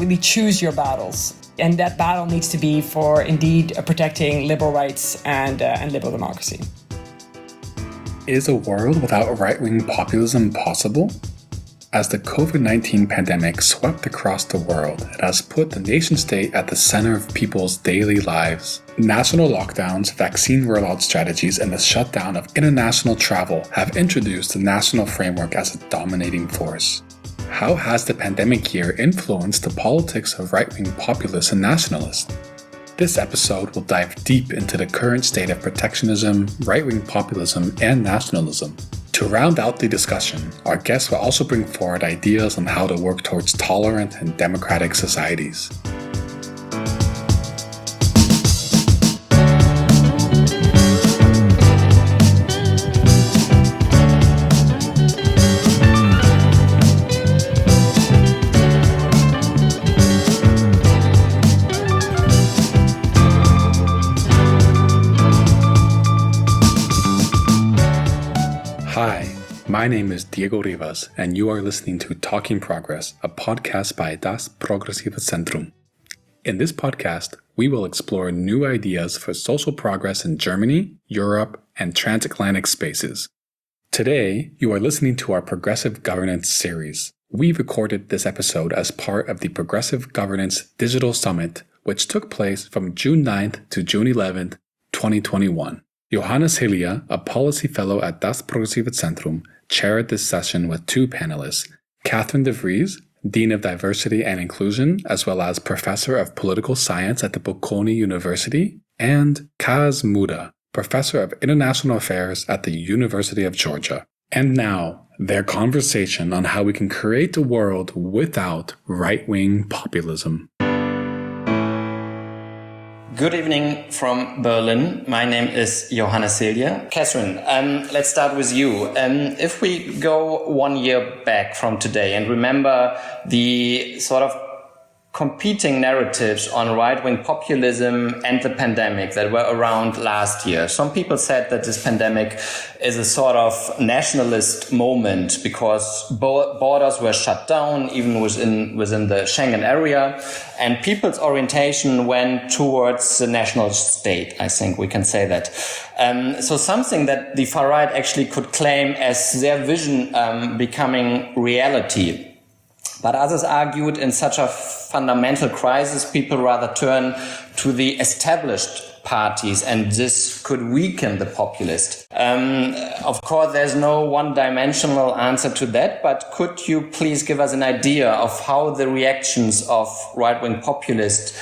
really choose your battles. And that battle needs to be for, indeed, protecting liberal rights and liberal democracy. Is a world without right-wing populism possible? As the COVID-19 pandemic swept across the world, it has put the nation-state at the center of people's daily lives. National lockdowns, vaccine rollout strategies, and the shutdown of international travel have introduced the national framework as a dominating force. How has the pandemic year influenced the politics of right-wing populists and nationalists? This episode will dive deep into the current state of protectionism, right-wing populism, and nationalism. To round out the discussion, our guests will also bring forward ideas on how to work towards tolerant and democratic societies. Hi, my name is Diego Rivas, and you are listening to Talking Progress, a podcast by Das Progressive Zentrum. In this podcast, we will explore new ideas for social progress in Germany, Europe, and transatlantic spaces. Today, you are listening to our Progressive Governance series. We recorded this episode as part of the Progressive Governance Digital Summit, which took place from June 9th to June 11th, 2021. Johannes Hillier, a policy fellow at Das Progressive Zentrum, chaired this session with two panelists, Catherine de Vries, Dean of Diversity and Inclusion, as well as Professor of Political Science at the Bocconi University, and Kaz Muda, Professor of International Affairs at the University of Georgia. And now, their conversation on how we can create a world without right-wing populism. Good evening from Berlin. My name is Johannes Hillier. Catherine, let's start with you. If we go 1 year back from today and remember the sort of competing narratives on right-wing populism and the pandemic that were around last year. Some people said that this pandemic is a sort of nationalist moment because borders were shut down, even within the Schengen area, and people's orientation went towards the national state. I think we can say that. So something that the far right actually could claim as their vision becoming reality. But others argued in such a fundamental crisis, people rather turn to the established parties, and this could weaken the populist. Of course, there's no one-dimensional answer to that, but could you please give us an idea of how the reactions of right-wing populists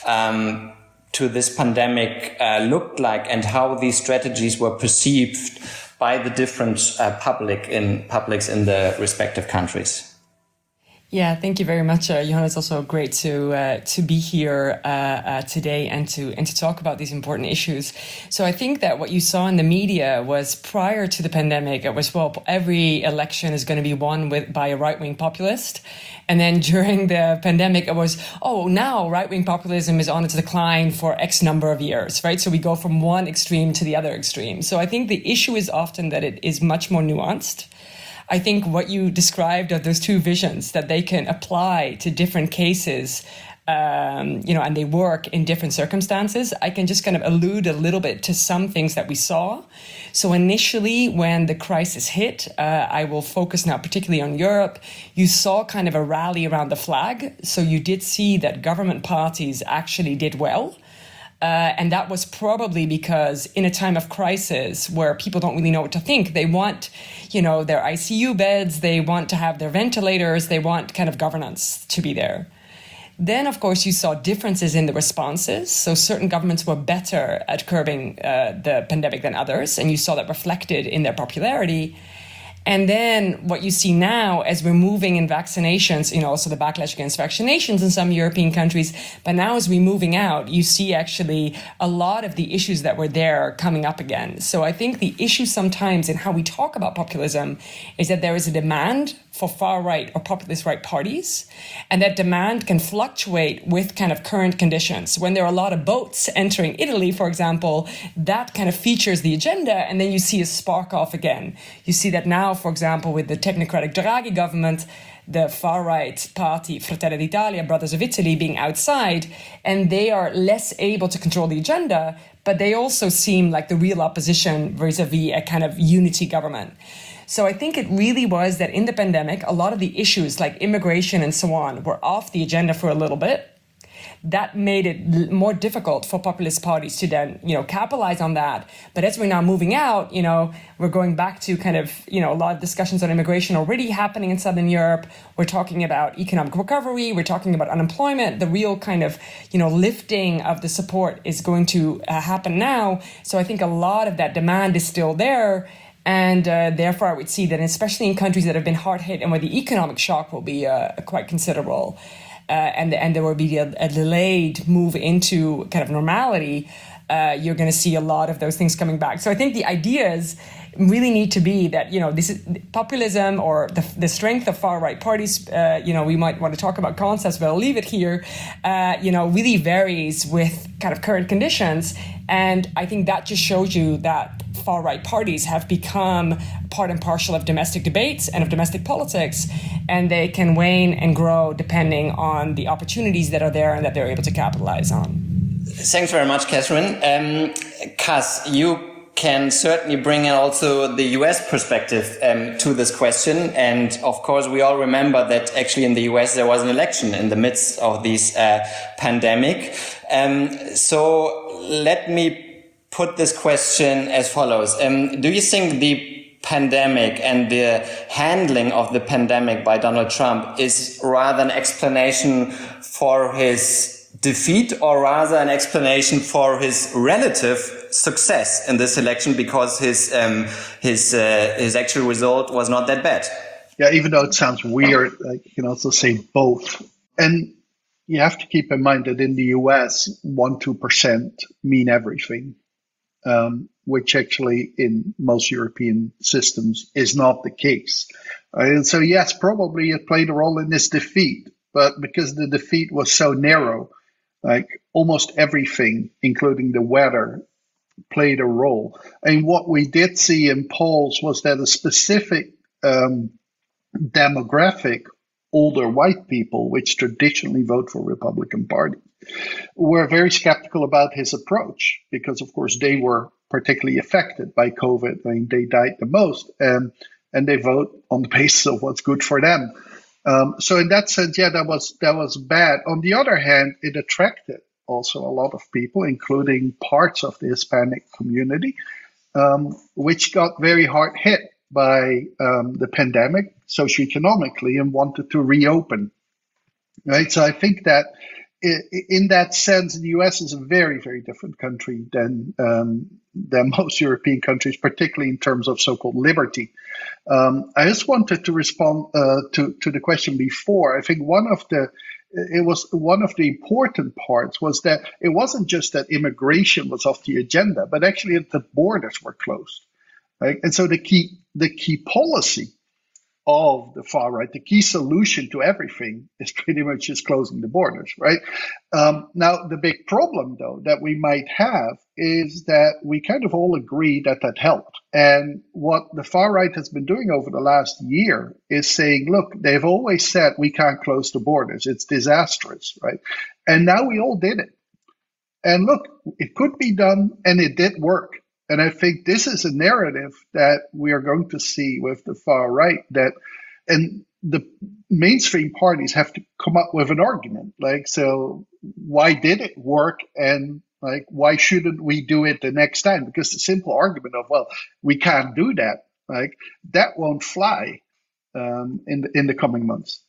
to this pandemic looked like, and how these strategies were perceived by the different publics in the respective countries? Yeah, thank you very much, Johannes. It's also great to be here today and to talk about these important issues. So I think that what you saw in the media was prior to the pandemic, it was, well, every election is going to be won by a right-wing populist. And then during the pandemic, it was, now right-wing populism is on its decline for X number of years, right? So we go from one extreme to the other extreme. So I think the issue is often that it is much more nuanced. I think what you described are those two visions that they can apply to different cases, and they work in different circumstances. I can just kind of allude a little bit to some things that we saw. So initially, when the crisis hit, I will focus now particularly on Europe. You saw kind of a rally around the flag. So you did see that government parties actually did well. And that was probably because in a time of crisis where people don't really know what to think, they want, their ICU beds, they want to have their ventilators, they want kind of governance to be there. Then, of course, you saw differences in the responses. So certain governments were better at curbing the pandemic than others, and you saw that reflected in their popularity. And then what you see now as we're moving in vaccinations, also the backlash against vaccinations in some European countries. But now as we're moving out, you see actually a lot of the issues that were there coming up again. So I think the issue sometimes in how we talk about populism is that there is a demand for far right or populist right parties. And that demand can fluctuate with kind of current conditions. When there are a lot of boats entering Italy, for example, that kind of features the agenda. And then you see a spark off again. You see that now, for example, with the technocratic Draghi government, the far-right party Fratelli d'Italia, Brothers of Italy, being outside, and they are less able to control the agenda, but they also seem like the real opposition vis-a-vis a kind of unity government. So I think it really was that in the pandemic, a lot of the issues like immigration and so on were off the agenda for a little bit. That made it more difficult for populist parties to then, capitalize on that. But as we're now moving out, we're going back to kind of, a lot of discussions on immigration already happening in Southern Europe. We're talking about economic recovery. We're talking about unemployment. The real kind of, lifting of the support is going to happen now. So I think a lot of that demand is still there. And therefore, I would see that especially in countries that have been hard hit and where the economic shock will be quite considerable, and there will be a delayed move into kind of normality, you're going to see a lot of those things coming back. So I think the ideas really need to be that, this is populism or the strength of far-right parties, we might want to talk about concepts, but I'll leave it here, really varies with kind of current conditions. And I think that just shows you that far-right parties have become part and parcel of domestic debates and of domestic politics, and they can wane and grow depending on the opportunities that are there and that they're able to capitalize on. Thanks very much, Catherine. Cas, you can certainly bring in also the US perspective to this question. And of course, we all remember that actually in the US there was an election in the midst of this pandemic. So let me put this question as follows. Do you think the pandemic and the handling of the pandemic by Donald Trump is rather an explanation for his defeat or rather an explanation for his relative success in this election because his actual result was not that bad? Yeah, even though it sounds weird, you can also say both. And you have to keep in mind that in the US, 1-2% mean everything. Which actually in most European systems is not the case. And so, yes, probably it played a role in this defeat, but because the defeat was so narrow, like almost everything, including the weather, played a role. And what we did see in polls was that a specific demographic, older white people, which traditionally vote for Republican Party, were very skeptical about his approach because, of course, they were particularly affected by COVID. I mean, they died the most, and they vote on the basis of what's good for them. So in that sense, yeah, that was bad. On the other hand, it attracted also a lot of people, including parts of the Hispanic community, which got very hard hit by the pandemic socioeconomically and wanted to reopen. Right. So I think that in that sense, the US is a very, very different country than most European countries, particularly in terms of so-called liberty. I just wanted to respond to the question before. I think one of the important parts was that it wasn't just that immigration was off the agenda, but actually that the borders were closed. Right? And so the key policy of the far right, the key solution to everything is pretty much just closing the borders, right? Now, the big problem, though, that we might have is that we kind of all agree that helped. And what the far right has been doing over the last year is saying, look, they've always said we can't close the borders. It's disastrous, right? And now we all did it. And look, it could be done and it did work. And I think this is a narrative that we are going to see with the far right, and the mainstream parties have to come up with an argument. Like, so why did it work? And like, why shouldn't we do it the next time? Because the simple argument of, well, we can't do that, like that won't fly in the coming months.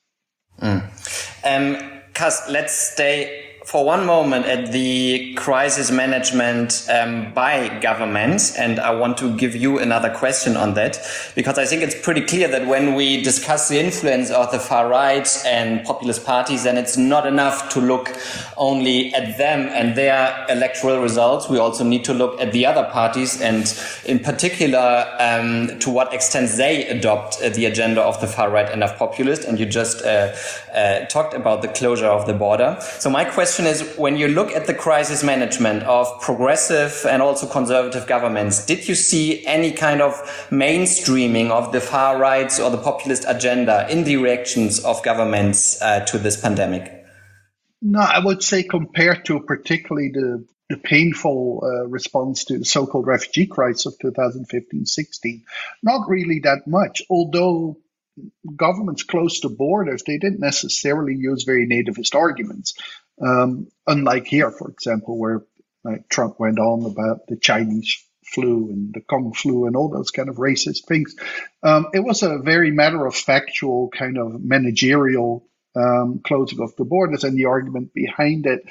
Cas, let's stay for one moment at the crisis management by governments, and I want to give you another question on that, because I think it's pretty clear that when we discuss the influence of the far right and populist parties, then it's not enough to look only at them and their electoral results. We also need to look at the other parties and in particular to what extent they adopt the agenda of the far right and of populists. And you just talked about the closure of the border. So my question question is, when you look at the crisis management of progressive and also conservative governments, did you see any kind of mainstreaming of the far right or the populist agenda in the reactions of governments to this pandemic? No, I would say compared to particularly the painful response to the so-called refugee crisis of 2015-16, not really that much. Although governments close to borders, they didn't necessarily use very nativist arguments. Unlike here, for example, where Trump went on about the Chinese flu and the Kung flu and all those kind of racist things. It was a very matter-of-factual kind of managerial closing of the borders and the argument behind it.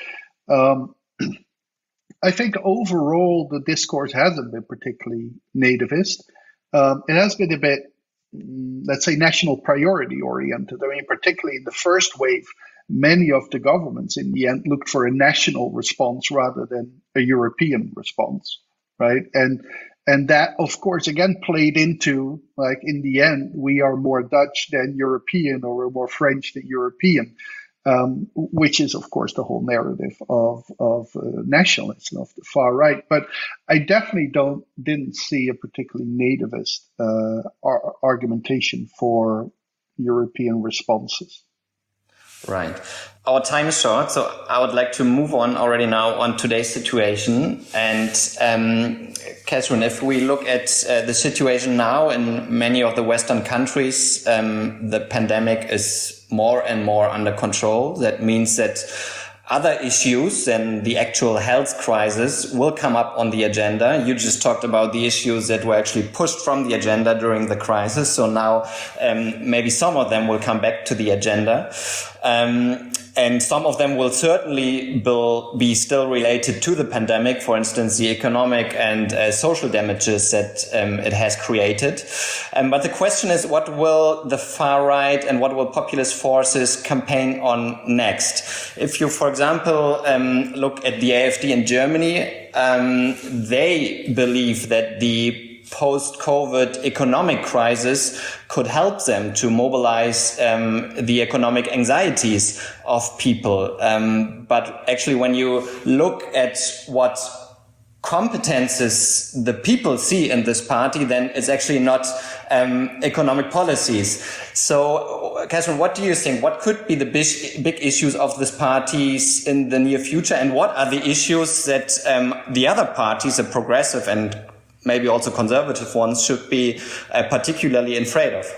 I think overall the discourse hasn't been particularly nativist. It has been a bit, let's say, national priority oriented. I mean, particularly in the first wave, many of the governments in the end looked for a national response rather than a European response, right? And that, of course, again, played into, like, in the end, we are more Dutch than European, or we're more French than European. Which is, of course, the whole narrative of nationalism of the far right. But I definitely didn't see a particularly nativist argumentation for European responses. Right. Our time is short, so I would like to move on already now on today's situation. And Catherine, if we look at the situation now in many of the Western countries, the pandemic is more and more under control. That means that other issues than the actual health crisis will come up on the agenda. You just talked about the issues that were actually pushed from the agenda during the crisis. So now maybe some of them will come back to the agenda. And some of them will certainly be still related to the pandemic, for instance, the economic and social damages that it has created. But the question is, what will the far right and what will populist forces campaign on next? If you, for example, look at the AfD in Germany, they believe that the post-COVID economic crisis could help them to mobilize the economic anxieties of people. But actually, when you look at what competences the people see in this party, then it's actually not economic policies. So, Catherine, what do you think? What could be the big issues of these parties in the near future? And what are the issues that the other parties, the progressive and maybe also conservative ones, should be particularly afraid of?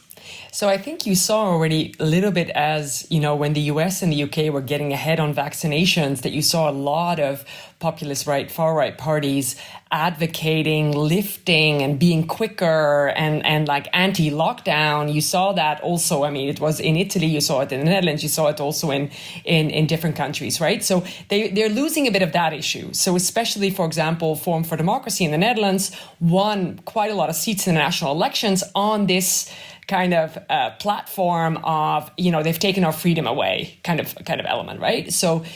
So I think you saw already a little bit as, you know, when the US and the UK were getting ahead on vaccinations, that you saw a lot of populist right, far right parties advocating lifting and being quicker and like anti-lockdown. You saw that also. I mean, it was in Italy, you saw it in the Netherlands, you saw it also in different countries, right? So they're losing a bit of that issue. So especially, for example, Forum for Democracy in the Netherlands won quite a lot of seats in the national elections on this kind of platform of, you know, they've taken our freedom away kind of element, right? So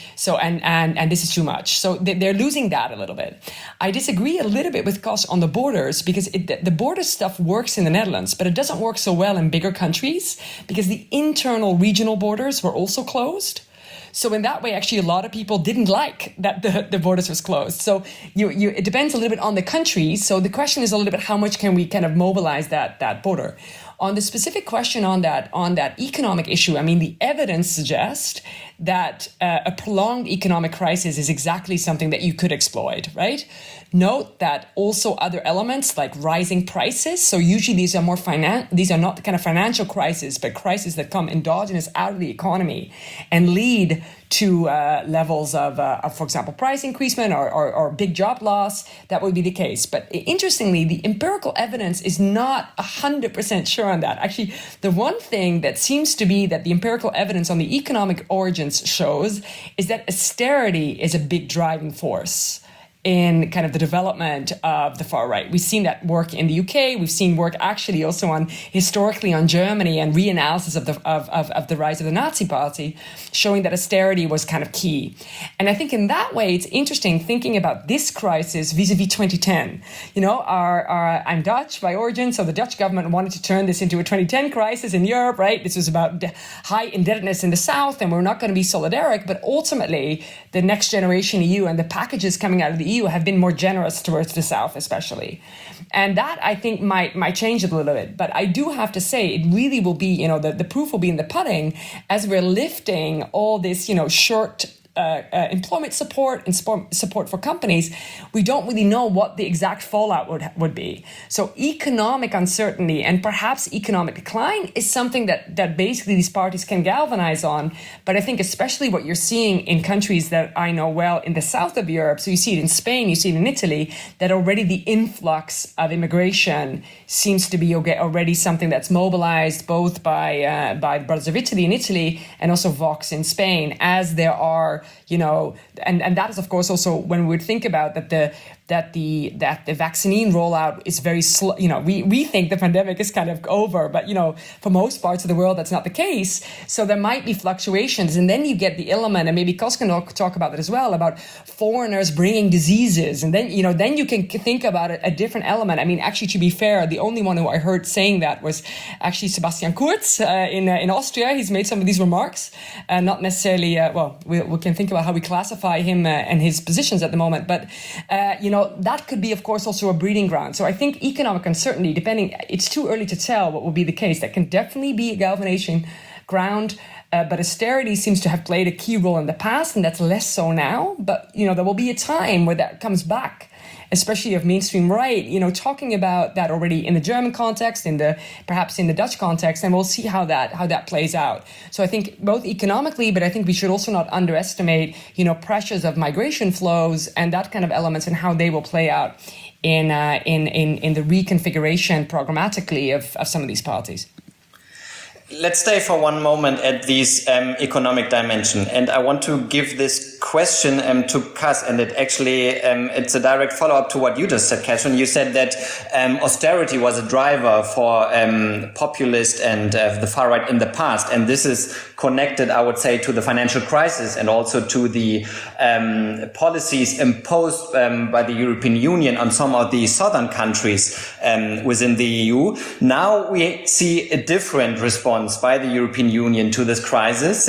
and this is too much. So they're losing that a little bit. I disagree a little bit with Kos on the borders, because the border stuff works in the Netherlands, but it doesn't work so well in bigger countries because the internal regional borders were also closed. So in that way, actually, a lot of people didn't like that the borders was closed. So it depends a little bit on the country. So the question is a little bit, how much can we kind of mobilize that border? On the specific question on that economic issue, I mean, the evidence suggests that a prolonged economic crisis is exactly something that you could exploit, right? Note that also other elements like rising prices. So usually these are not kind of financial crises, but crises that come endogenous out of the economy and lead to levels of, for example, price increasement or big job loss. That would be the case. But interestingly, the empirical evidence is not 100% sure on that. Actually, the one thing that seems to be that the empirical evidence on the economic origins shows is that austerity is a big driving force in kind of the development of the far right. We've seen that work in the UK. We've seen work actually also on historically on Germany and reanalysis of the rise of the Nazi Party, showing that austerity was kind of key. And I think in that way, it's interesting thinking about this crisis vis-a-vis 2010. You know, I'm Dutch by origin, so the Dutch government wanted to turn this into a 2010 crisis in Europe, right? This was about high indebtedness in the South, and we're not going to be solidaric, but ultimately the Next Generation EU and the packages coming out of the EU have been more generous towards the South, especially. And that, I think, might change it a little bit. But I do have to say, it really will be, you know, the proof will be in the pudding as we're lifting all this, you know, short employment support and support for companies. We don't really know what the exact fallout would be. So economic uncertainty and perhaps economic decline is something that basically these parties can galvanize on. But I think especially what you're seeing in countries that I know well in the south of Europe, so you see it in Spain, you see it in Italy, that already the influx of immigration seems to be already something that's mobilized both by the Brothers of Italy in Italy and also Vox in Spain, as there are, you know, and that is of course also when we would think about that the vaccine rollout is very slow. You know, we think the pandemic is kind of over, but you know, for most parts of the world that's not the case. So there might be fluctuations, and then you get the element, and maybe Kos can talk about that as well, about foreigners bringing diseases, and then you can think about a different element. I mean, actually, to be fair, the only one who I heard saying that was actually Sebastian Kurz in Austria. He's made some of these remarks, not necessarily. We can think about how we classify him and his positions at the moment, but you know, that could be, of course, also a breeding ground. So I think economic uncertainty, it's too early to tell what will be the case. That can definitely be a galvanization ground. But austerity seems to have played a key role in the past, and that's less so now. But, you know, there will be a time where that comes back, especially of mainstream right, you know, talking about that already in the German context, perhaps in the Dutch context, and we'll see how that plays out. So I think both economically, but I think we should also not underestimate, you know, pressures of migration flows and that kind of elements and how they will play out in the reconfiguration programmatically of some of these parties. Let's stay for one moment at these economic dimension, and I want to give this question to Kos, and it's a direct follow-up to what you just said, Katrin. You said that austerity was a driver for populist and the far right in the past, and this is connected, I would say, to the financial crisis and also to the policies imposed by the European Union on some of the southern countries within the EU. Now we see a different response by the European Union to this crisis.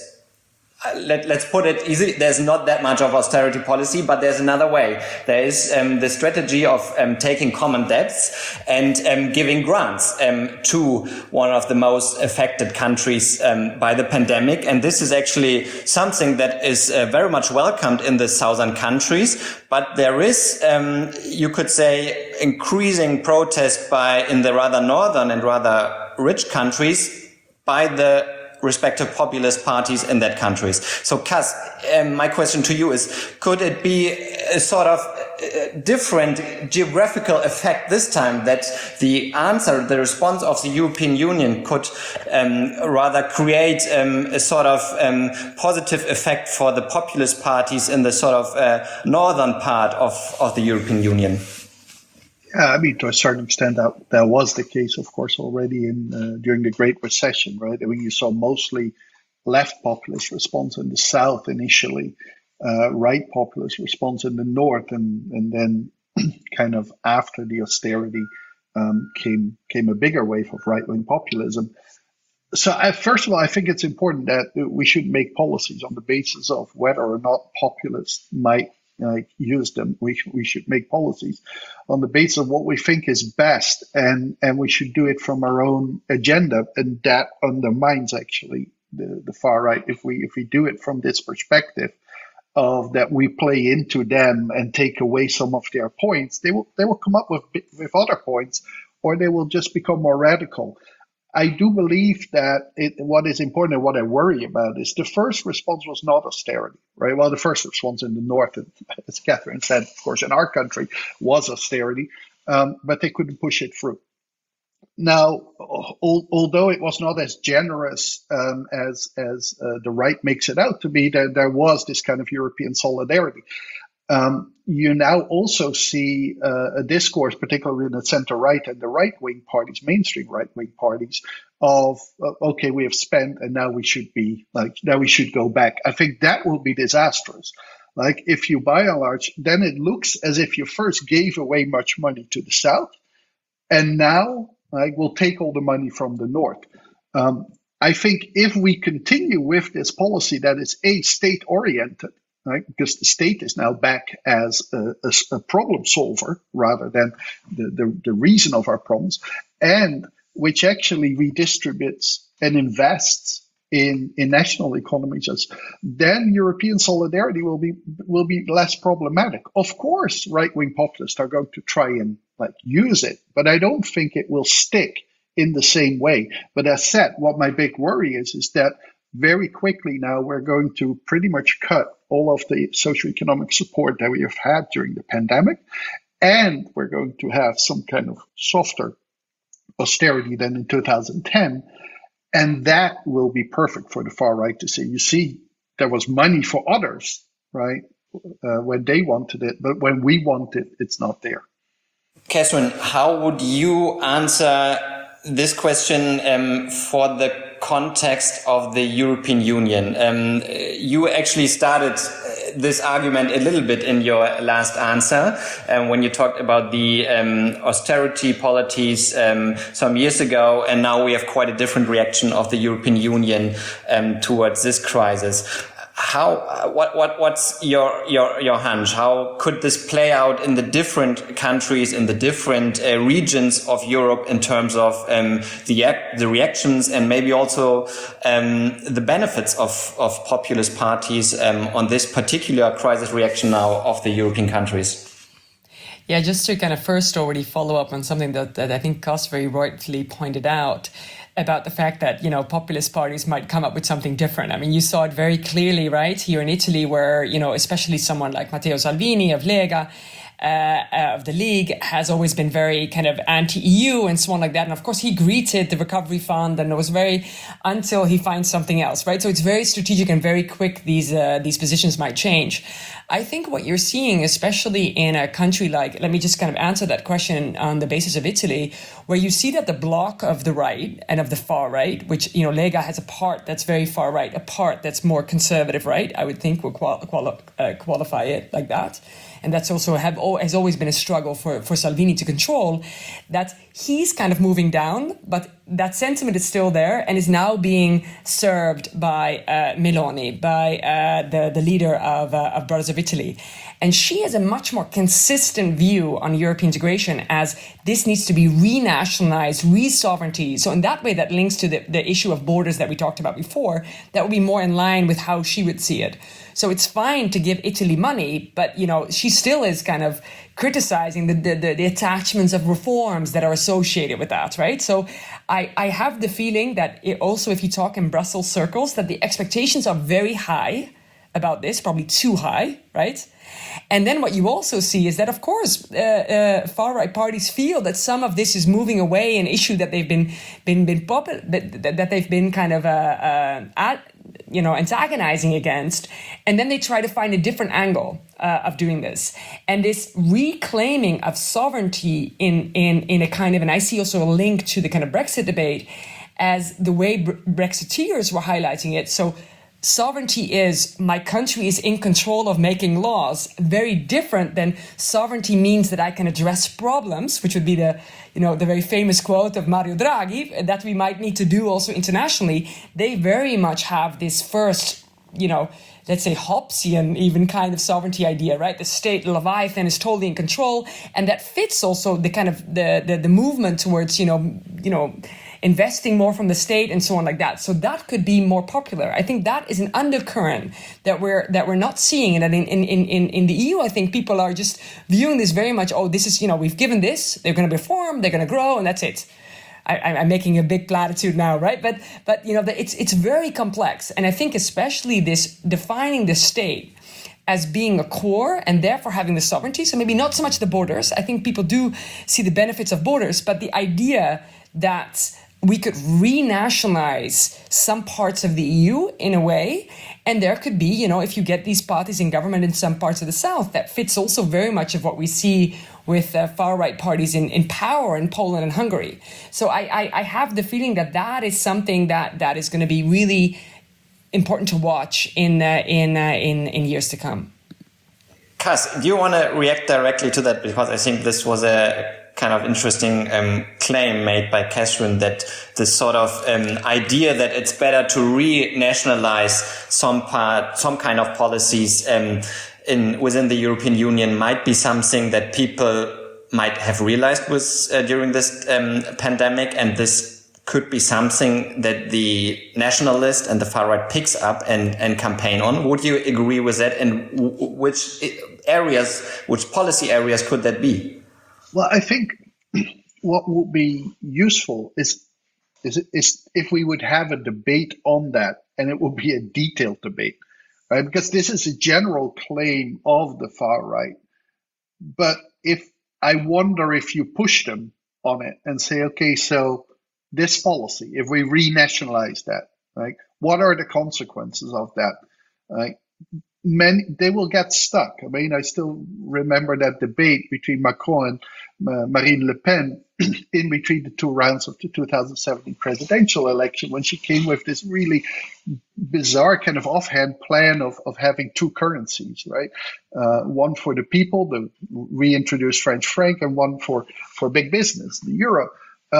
Let's put it easy. There's not that much of austerity policy, but there's another way. There is the strategy of taking common debts and giving grants to one of the most affected countries by the pandemic. And this is actually something that is very much welcomed in the southern countries. But there is, you could say, increasing protest in the rather northern and rather rich countries by the respective populist parties in that countries. So, Kos, my question to you is, could it be a sort of different geographical effect this time, that the response of the European Union could rather create a sort of positive effect for the populist parties in the sort of northern part of the European Union? Yeah, I mean, to a certain extent, that was the case, of course, already during the Great Recession, right? I mean, you saw mostly left populist response in the South initially, right populist response in the North, and then kind of after the austerity came a bigger wave of right-wing populism. So first of all, I think it's important that we should make policies on the basis of whether or not populists might use them. We should make policies on the basis of what we think is best, and we should do it from our own agenda, and that undermines actually the far right. If we do it from this perspective of that we play into them and take away some of their points, they will come up with other points, or they will just become more radical. I do believe that what is important and what I worry about is the first response was not austerity, right? Well, the first response in the North, as Katrin said, of course, in our country, was austerity, but they couldn't push it through. Now, although it was not as generous as the right makes it out to be, there was this kind of European solidarity. You now also see a discourse, particularly in the center-right and the right-wing parties, mainstream right-wing parties, of okay, we have spent and now we should go back. I think that will be disastrous. Like if you by and large, then it looks as if you first gave away much money to the south, and now we'll take all the money from the north. I think if we continue with this policy that is state-oriented, right, because the state is now back as a problem solver rather than the reason of our problems, and which actually redistributes and invests in national economies, then European solidarity will be less problematic. Of course, right-wing populists are going to try and use it, but I don't think it will stick in the same way. But as said, what my big worry is that very quickly now we're going to pretty much cut all of the socioeconomic support that we have had during the pandemic, and we're going to have some kind of softer austerity than in 2010. And that will be perfect for the far right to say, you see, there was money for others, right, when they wanted it, but when we want it, it's not there. Catherine, how would you answer this question for the context of the European Union? You actually started this argument a little bit in your last answer when you talked about the austerity policies some years ago, and now we have quite a different reaction of the European Union towards this crisis. What's your hunch? How could this play out in the different countries, in the different regions of Europe in terms of the reactions and maybe also the benefits of populist parties on this particular crisis reaction now of the European countries? Yeah, just to kind of first already follow up on something that I think Cas very rightly pointed out about the fact that, populist parties might come up with something different. I mean, you saw it very clearly, right, here in Italy, where, especially someone like Matteo Salvini of Lega, of the League, has always been very kind of anti-EU and so on like that. And of course, he greeted the recovery fund, and it was until he finds something else, right? So it's very strategic and very quick. These positions might change. I think what you're seeing, especially in a country like, let me just kind of answer that question on the basis of Italy, where you see that the bloc of the right and of the far right, which, Lega has a part that's very far right, a part that's more conservative right, I would think would qualify it like that. And that's also has always been a struggle for Salvini to control, that he's kind of moving down, but that sentiment is still there and is now being served by Meloni, by the leader of Brothers of Italy. And she has a much more consistent view on European integration as this needs to be renationalized, re-sovereignty. So in that way, that links to the issue of borders that we talked about before. That would be more in line with how she would see it. So it's fine to give Italy money, but, she still is kind of criticizing the attachments of reforms that are associated with that, right? So I have the feeling that also, if you talk in Brussels circles, that the expectations are very high about this, probably too high, right? And then what you also see is that, of course, far-right parties feel that some of this is moving away, an issue that they've been that they've been kind of antagonizing against, and then they try to find a different angle of doing this. And this reclaiming of sovereignty in a kind of, and I see also a link to the kind of Brexit debate as the way Brexiteers were highlighting it. So sovereignty is my country is in control of making laws, very different than sovereignty means that I can address problems, which would be the very famous quote of Mario Draghi that we might need to do also internationally. They very much have this first, let's say Hobbesian even kind of sovereignty idea, right? The state Leviathan is totally in control, and that fits also the kind of the movement towards investing more from the state and so on like that. So that could be more popular. I think that is an undercurrent that we're not seeing. And in the EU, I think people are just viewing this very much, this is, we've given this, they're going to reform, they're going to grow, and that's it. I'm making a big platitude now, right? But it's very complex. And I think especially this defining the state as being a core and therefore having the sovereignty. So maybe not so much the borders. I think people do see the benefits of borders, but the idea that we could renationalize some parts of the EU in a way. And there could be, if you get these parties in government in some parts of the South, that fits also very much of what we see with far-right parties in power in Poland and Hungary. So I have the feeling that is something that is going to be really important to watch in years to come. Cas, do you want to react directly to that? Because I think this was a kind of interesting claim made by Catherine, that this sort of idea that it's better to re-nationalize some kind of policies within the European Union might be something that people might have realized during this pandemic, and this could be something that the nationalist and the far right picks up and campaign on. Would you agree with that? And which policy areas could that be? Well, I think what would be useful is if we would have a debate on that, and it would be a detailed debate, right? Because this is a general claim of the far right. But I wonder if you push them on it and say, okay, so this policy, if we renationalize that, right? What are the consequences of that? Right? They will get stuck. I mean, I still remember that debate between Macron and Marine Le Pen in between the two rounds of the 2017 presidential election, when she came with this really bizarre kind of offhand plan of having two currencies, right? One for the people, the reintroduced French franc, and one for big business, the euro.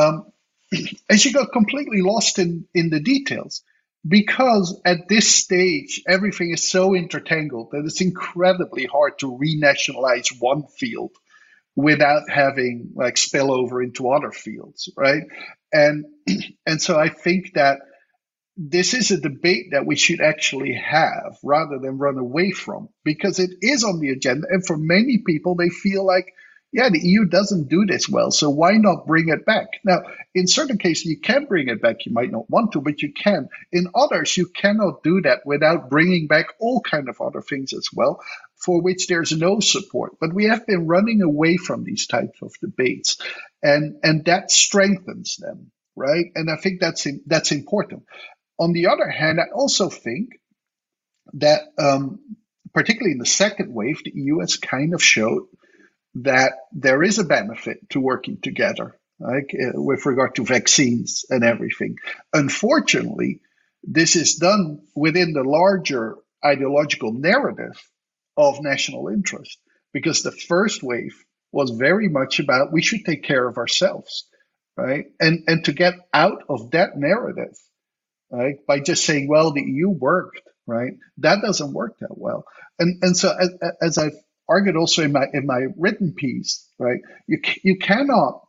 And she got completely lost in the details. Because at this stage, everything is so intertangled that it's incredibly hard to renationalize one field without having like spillover into other fields, right? And so I think that this is a debate that we should actually have rather than run away from, because it is on the agenda. And for many people, they feel like, yeah, the EU doesn't do this well, so why not bring it back? Now, in certain cases, you can bring it back. You might not want to, but you can. In others, you cannot do that without bringing back all kind of other things as well, for which there's no support. But we have been running away from these types of debates, and that strengthens them, right? And I think that's important. On the other hand, I also think that, particularly in the second wave, the EU has kind of showed that there is a benefit to working together, like with regard to vaccines and everything. Unfortunately, this is done within the larger ideological narrative of national interest, because the first wave was very much about we should take care of ourselves, right? And to get out of that narrative, right, by just saying, well, the EU worked, right? That doesn't work that well. And so as I've argued also in my written piece, right? You cannot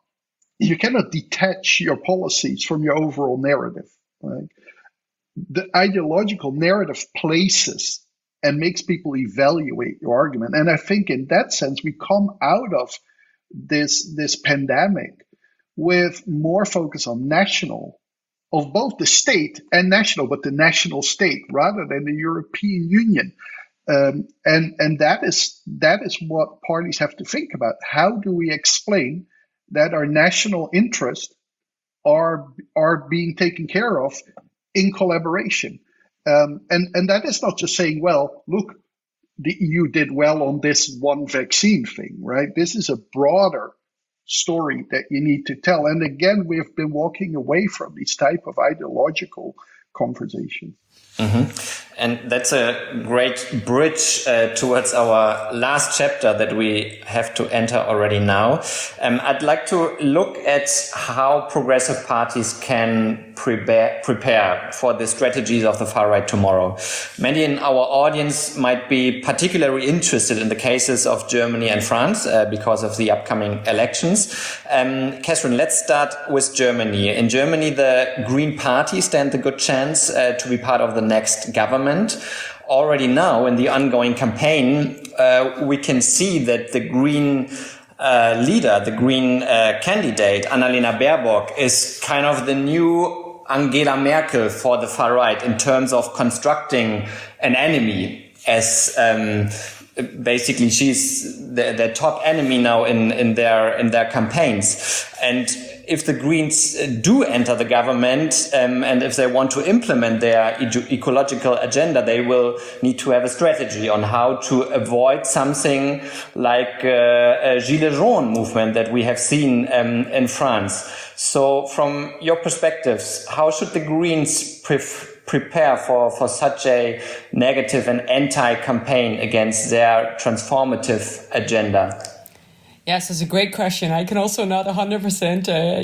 detach your policies from your overall narrative, right? The ideological narrative places and makes people evaluate your argument. And I think in that sense, we come out of this pandemic with more focus on national, of both the state and national, but the national state rather than the European Union. And that is what parties have to think about. How do we explain that our national interests are being taken care of in collaboration? And that is not just saying, well, look, the EU did well on this one vaccine thing, right? This is a broader story that you need to tell. And again, we have been walking away from these type of ideological conversations. Mm-hmm. And that's a great bridge towards our last chapter that we have to enter already now. I'd like to look at how progressive parties can prepare for the strategies of the far right tomorrow. Many in our audience might be particularly interested in the cases of Germany and France because of the upcoming elections. Catherine, let's start with Germany. In Germany, the Green Party stands a good chance to be part of the next government. Already now, in the ongoing campaign, we can see that the Green leader, the Green candidate, Annalena Baerbock, is kind of the new Angela Merkel for the far right in terms of constructing an enemy, as basically she's the top enemy now in their campaigns. And if the Greens do enter the government and if they want to implement their ecological agenda, they will need to have a strategy on how to avoid something like a Gilets jaunes movement that we have seen in France. So from your perspectives, how should the Greens prepare for such a negative and anti-campaign against their transformative agenda? Yes, it's a great question. I can also not 100%,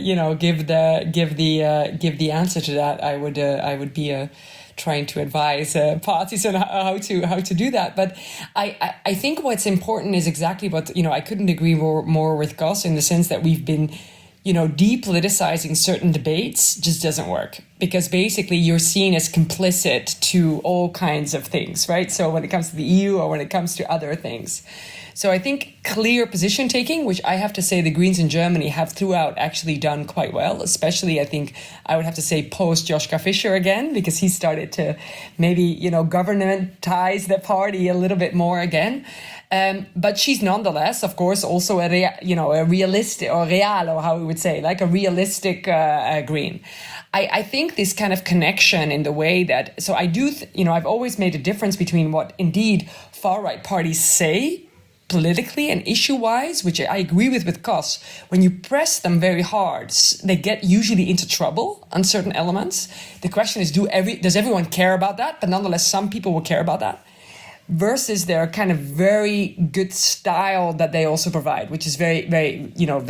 give the answer to that. I would be trying to advise parties on how to do that. But I think what's important is exactly what I couldn't agree more with Gus, in the sense that we've been depoliticizing certain debates just doesn't work, because basically you're seen as complicit to all kinds of things, right? So when it comes to the EU or when it comes to other things. So I think clear position taking, which I have to say the Greens in Germany have throughout actually done quite well, especially I think I would have to say post Joschka Fischer again, because he started to maybe, governmentize the party a little bit more again. But she's nonetheless, of course, also a realistic, or real, or how we would say, like a realistic Green. I think this kind of connection in the way that, so I do, I've always made a difference between what indeed far-right parties say politically and issue-wise, which I agree with Kos. When you press them very hard, they get usually into trouble on certain elements. The question is, does everyone care about that? But nonetheless, some people will care about that. Versus their kind of very good style that they also provide, which is very, very,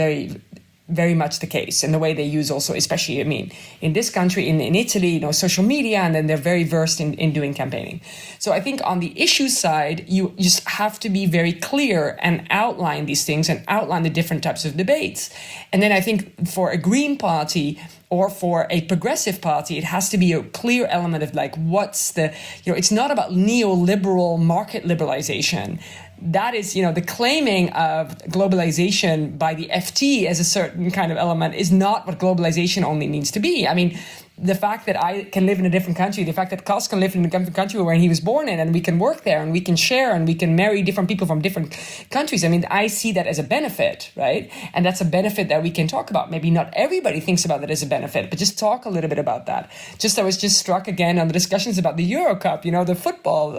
very much the case, and the way they use also, especially, in this country, in Italy, social media, and then they're very versed in doing campaigning. So I think on the issue side, you just have to be very clear and outline these things and outline the different types of debates. And then I think for a Green party or for a progressive party, it has to be a clear element of what's the, it's not about neoliberal market liberalization. That is, the claiming of globalization by the FT as a certain kind of element is not what globalization only needs to be. The fact that I can live in a different country, the fact that Kos can live in a different country where he was born in, and we can work there, and we can share, and we can marry different people from different countries. I see that as a benefit, right? And that's a benefit that we can talk about. Maybe not everybody thinks about that as a benefit, but just talk a little bit about that. I was just struck again on the discussions about the Euro Cup, the football,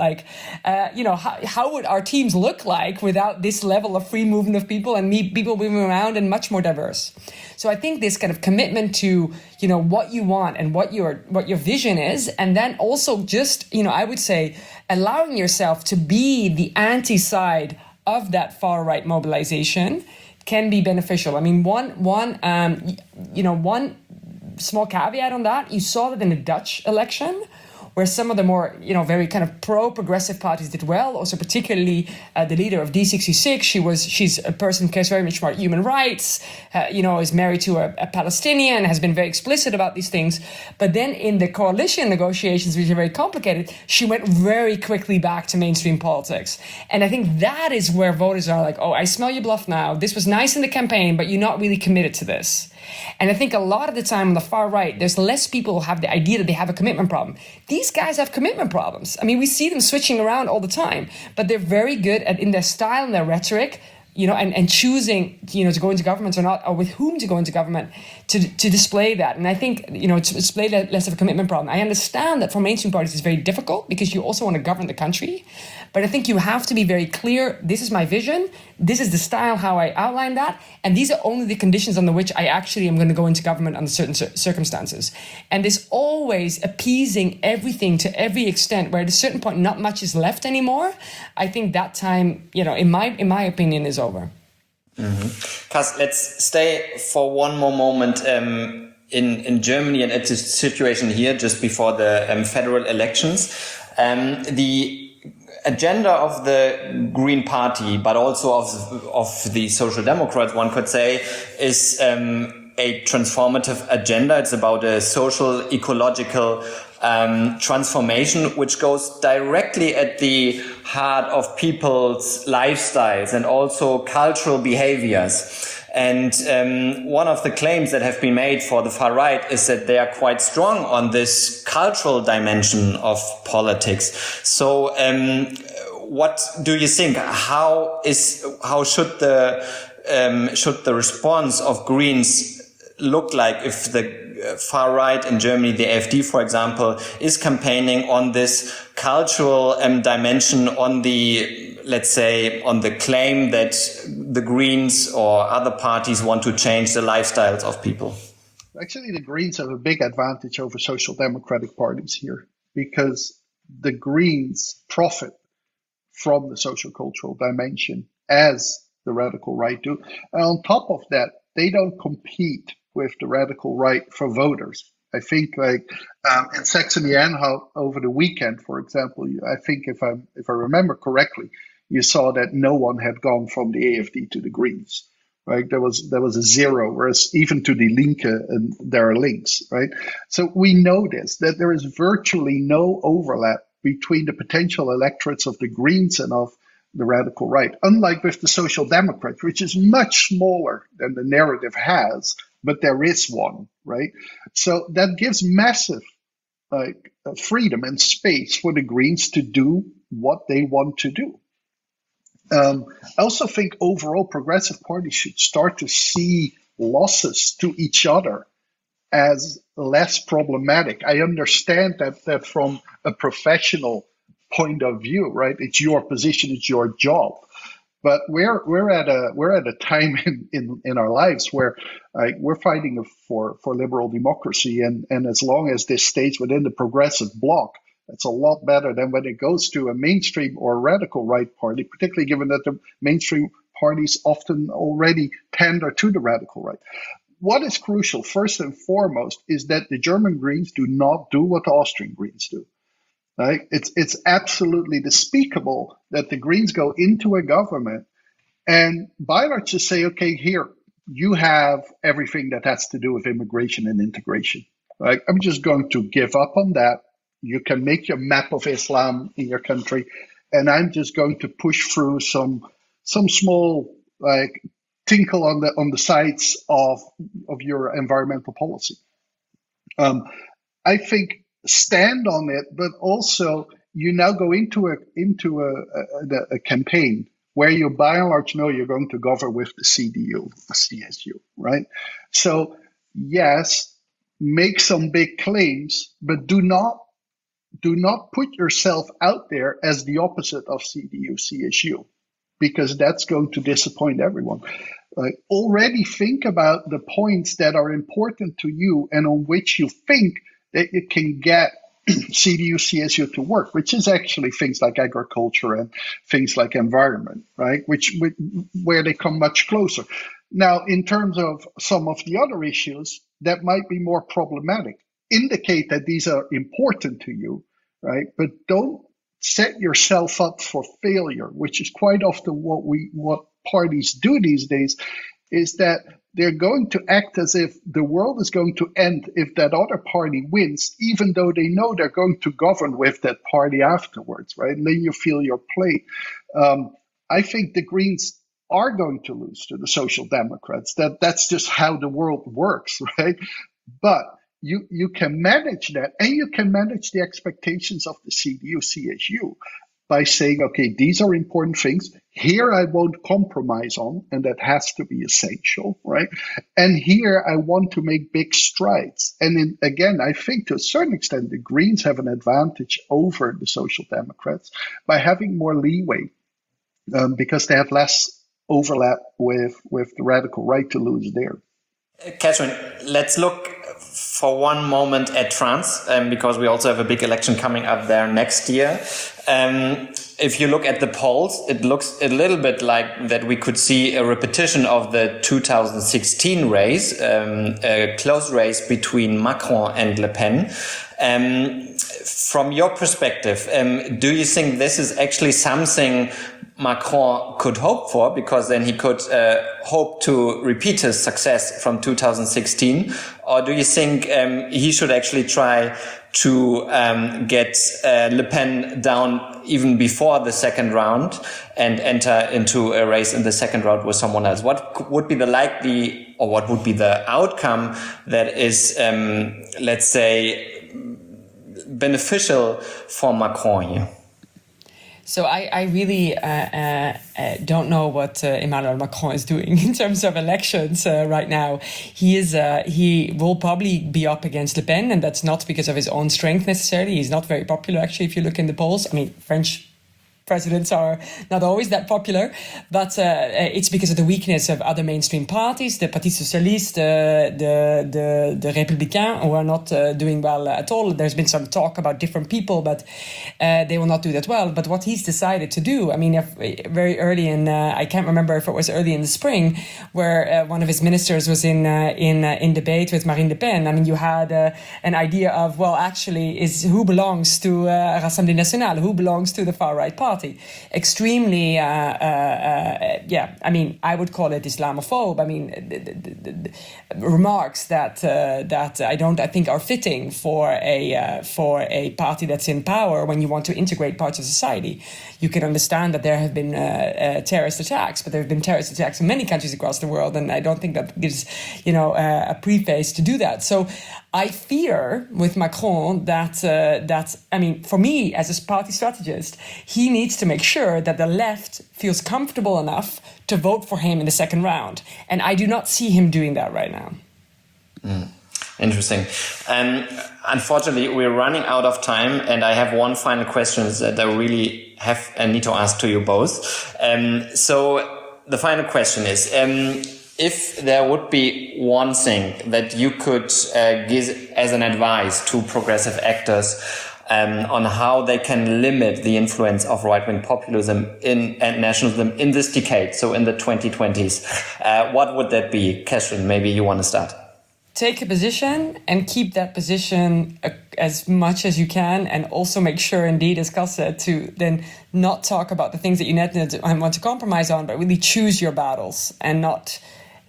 how would our teams look like without this level of free movement of people and people moving around and much more diverse? So I think this kind of commitment to, what you want and what your vision is, and then also just, I would say, allowing yourself to be the anti-side of that far-right mobilization can be beneficial. One small caveat on that, you saw that in the Dutch election, where some of the more, very kind of pro-progressive parties did well. Also, particularly the leader of D66, she's a person who cares very much about human rights, is married to a Palestinian, has been very explicit about these things. But then in the coalition negotiations, which are very complicated, she went very quickly back to mainstream politics. And I think that is where voters are like, oh, I smell your bluff now. This was nice in the campaign, but you're not really committed to this. And I think a lot of the time on the far right, there's less people who have the idea that they have a commitment problem. These guys have commitment problems. We see them switching around all the time, but they're very good at, in their style and their rhetoric, and choosing, to go into government or not, or with whom to go into government, to display that. And I think, to display less of a commitment problem. I understand that for mainstream parties it's very difficult because you also want to govern the country. But I think you have to be very clear, this is my vision, this is the style how I outline that, and these are only the conditions under which I actually am going to go into government under certain circumstances. And this always appeasing everything to every extent, where at a certain point not much is left anymore, I think that time, in my opinion, is over. Mm-hmm. Kos, let's stay for one more moment in Germany and at the situation here just before the federal elections. The agenda of the Green Party, but also of the Social Democrats, one could say, is a transformative agenda. It's about a social, ecological transformation, which goes directly at the heart of people's lifestyles and also cultural behaviors. And one of the claims that have been made for the far right is that they are quite strong on this cultural dimension of politics. So what do you think? How should the response of Greens look like if the far right in Germany, the AfD, for example, is campaigning on this cultural dimension, on the, let's say, on the claim that the Greens or other parties want to change the lifestyles of people? Actually, the Greens have a big advantage over social democratic parties here, because the Greens profit from the social cultural dimension as the radical right do. And on top of that, they don't compete with the radical right for voters. I think, like in Saxony-Anhalt over the weekend, for example, I think if I remember correctly, you saw that no one had gone from the AfD to the Greens. Right, there was a zero, whereas even to the Linke, and there are links. Right, so we know that there is virtually no overlap between the potential electorates of the Greens and of the radical right, unlike with the Social Democrats, which is much smaller than the narrative has, but there is one, right? So that gives massive freedom and space for the Greens to do what they want to do. I also think overall progressive parties should start to see losses to each other as less problematic. I understand that from a professional point of view, right? It's your position, it's your job. But we're at a time in our lives where we're fighting for liberal democracy, and as long as this stays within the progressive bloc, that's a lot better than when it goes to a mainstream or radical right party, particularly given that the mainstream parties often already pander to the radical right. What is crucial, first and foremost, is that the German Greens do not do what the Austrian Greens do. Right? It's absolutely despicable that the Greens go into a government and by and large just say, okay, here, you have everything that has to do with immigration and integration. Right? I'm just going to give up on that. You can make your map of Islam in your country, and I'm just going to push through some small tinkle on the sides of your environmental policy. I think stand on it, but also you now go into a campaign where you by and large know you're going to govern with the CDU, the CSU, right? So yes, make some big claims, but do not put yourself out there as the opposite of CDU, CSU, because that's going to disappoint everyone. Already think about the points that are important to you and on which you think that you can get CDU, CSU to work, which is actually things like agriculture and things like environment, right? Where they come much closer. Now, in terms of some of the other issues that might be more problematic, indicate that these are important to you, right? But don't set yourself up for failure, which is quite often what parties do these days, is that they're going to act as if the world is going to end if that other party wins, even though they know they're going to govern with that party afterwards, right? And then you feel your plate. I think the Greens are going to lose to the Social Democrats. That's just how the world works, right? But you can manage that, and you can manage the expectations of the CDU, CSU by saying, okay, these are important things. Here I won't compromise on, and that has to be essential, right? And here I want to make big strides. And again, I think to a certain extent, the Greens have an advantage over the Social Democrats by having more leeway because they have less overlap with the radical right to lose there. Catherine, let's look for one moment at France, because we also have a big election coming up there next year. If you look at the polls, it looks a little bit like that we could see a repetition of the 2016 race, a close race between Macron and Le Pen. From your perspective, do you think this is actually something Macron could hope for, because then he could hope to repeat his success from 2016? Or do you think he should actually try to get Le Pen down even before the second round and enter into a race in the second round with someone else? What would be the likely, or what would be the outcome that is, let's say, beneficial for Macron here? So I really don't know what Emmanuel Macron is doing in terms of elections right now. He will probably be up against Le Pen, and that's not because of his own strength necessarily. He's not very popular, actually, if you look in the polls. I mean, French presidents are not always that popular, but it's because of the weakness of other mainstream parties, the Parti Socialiste, the Républicains, who are not doing well at all. There's been some talk about different people, but they will not do that well. But what he's decided to do, I mean, very early in, I can't remember if it was early in the spring, where one of his ministers was in debate with Marine Le Pen. I mean, you had an idea of, well, actually, who belongs to Rassemblement National, who belongs to the far-right party. Extremely, I mean, I would call it Islamophobe. I mean, the remarks that I think are fitting for a party that's in power when you want to integrate parts of society. You can understand that there have been terrorist attacks, but there have been terrorist attacks in many countries across the world, and I don't think that gives, a preface to do that. So I fear with Macron that I mean, for me as a party strategist, he needs to make sure that the left feels comfortable enough to vote for him in the second round. And I do not see him doing that right now. Interesting. Unfortunately, we're running out of time, and I have one final question that I really need to ask to you both. So the final question is, if there would be one thing that you could give as an advice to progressive actors on how they can limit the influence of right-wing populism and nationalism in this decade, so in the 2020s, what would that be? Catherine, maybe you want to start. Take a position and keep that position as much as you can, and also make sure, indeed, as Cas said, to then not talk about the things that you want to compromise on, but really choose your battles and not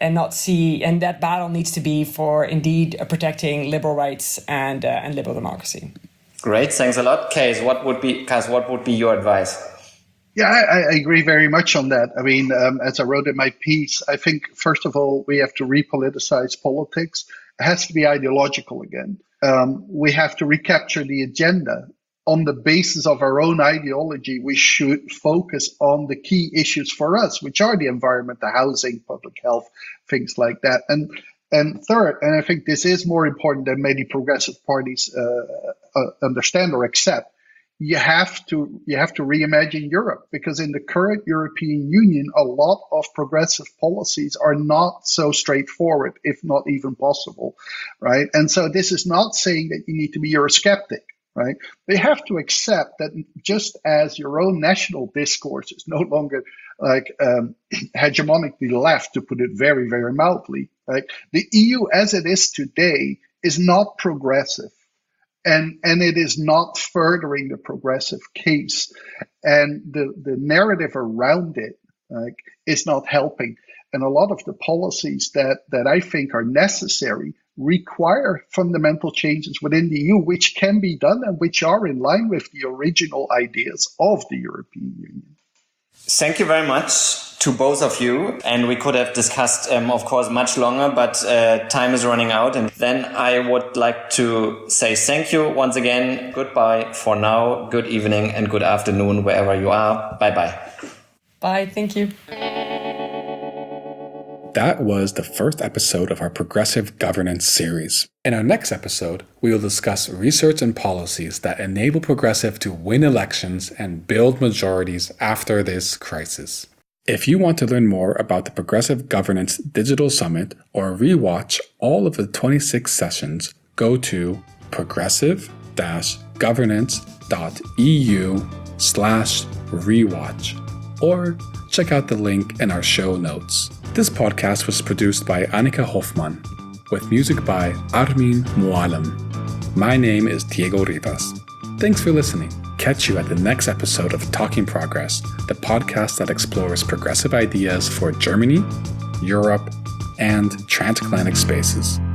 see. And that battle needs to be for, indeed, protecting liberal rights and liberal democracy. Great, thanks a lot. Cas, what would be your advice? Yeah, I agree very much on that. I mean, as I wrote in my piece, I think, first of all, we have to repoliticize politics. It has to be ideological again. We have to recapture the agenda. On the basis of our own ideology, we should focus on the key issues for us, which are the environment, the housing, public health, things like that. And third, and I think this is more important than many progressive parties understand or accept, you have to reimagine Europe, because in the current European Union, a lot of progressive policies are not so straightforward, if not even possible, right? And so this is not saying that you need to be Eurosceptic, right? They have to accept that just as your own national discourse is no longer like hegemonically left, to put it very, very mildly, right? The EU as it is today is not progressive. And it is not furthering the progressive case. And the narrative around it is not helping. And a lot of the policies that I think are necessary require fundamental changes within the EU, which can be done and which are in line with the original ideas of the European Union. Thank you very much to both of you. And we could have discussed, of course, much longer, but time is running out. And then I would like to say thank you once again. Goodbye for now. Good evening and good afternoon, wherever you are. Bye-bye. Bye. Thank you. That was the first episode of our Progressive Governance series. In our next episode, we will discuss research and policies that enable Progressive to win elections and build majorities after this crisis. If you want to learn more about the Progressive Governance Digital Summit or rewatch all of the 26 sessions, go to progressive-governance.eu/rewatch or check out the link in our show notes. This podcast was produced by Annika Hoffmann, with music by Armin Mualem. My name is Diego Rivas. Thanks for listening. Catch you at the next episode of Talking Progress, the podcast that explores progressive ideas for Germany, Europe, and transatlantic spaces.